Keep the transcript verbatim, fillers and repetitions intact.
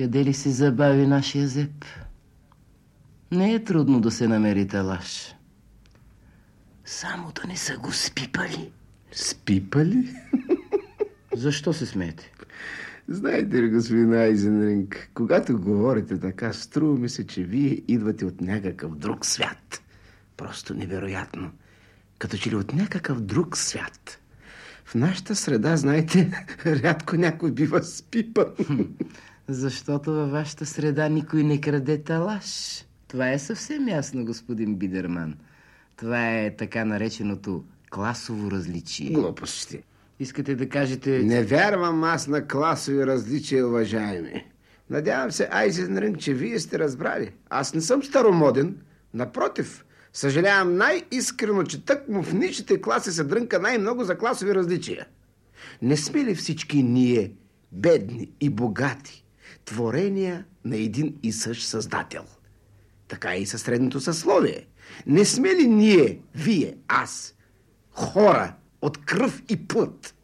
Къде ли се забави нашия зеп? Не е трудно да се намери талаш. Само да не са го спипали. Спипали? Защо се смеете? Знаете ли, господин Айзенринг, когато говорите така, струва ми се, че вие идвате от някакъв друг свят. Просто невероятно. Като че ли от някакъв друг свят. В нашата среда, знаете, рядко някой бива спипан. Защото във вашата среда никой не краде талаш. Това е съвсем ясно, господин Бидерман. Това е така нареченото класово различие. Глупости. Искате да кажете... Не вярвам аз на класови различия, уважаеми. Надявам се, Айзенринг, че вие сте разбрали. Аз не съм старомоден. Напротив, съжалявам най-искрено, че тъкмо в нишите класи се дрънка най-много за класови различия. Не сме ли всички ние, бедни и богати, творения на един и същ създател? Така и със средното съсловие. Не сме ли ние, вие, аз, хора от кръв и плът?